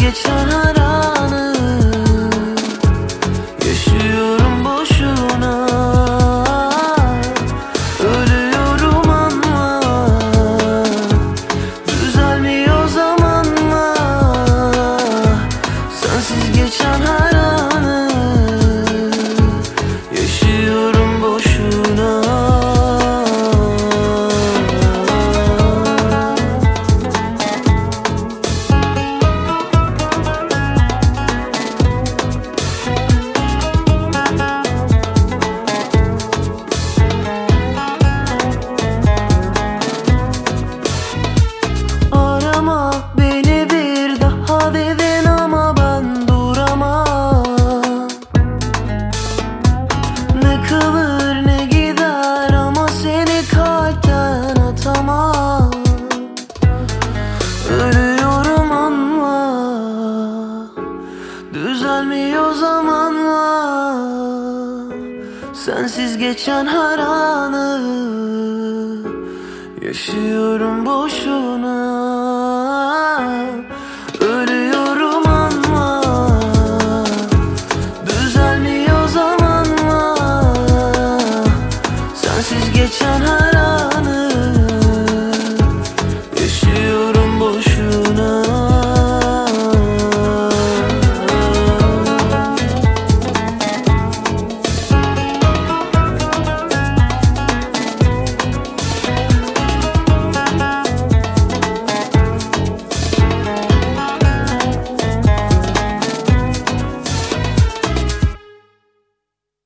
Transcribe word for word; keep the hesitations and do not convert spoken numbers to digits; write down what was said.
geçen her anı yaşıyorum boşuna. Ölüyorum anla, düzelmiyor zamanla. Sensiz geçen her anı yaşıyorum boşuna. Arama beni bir daha dedin ama ben duramam. Ne kalır ne gider ama seni kalpten atamam. Ölüyorum anla, düzelmiyor zamanla. Sensiz geçen her anı yaşıyorum boşuna.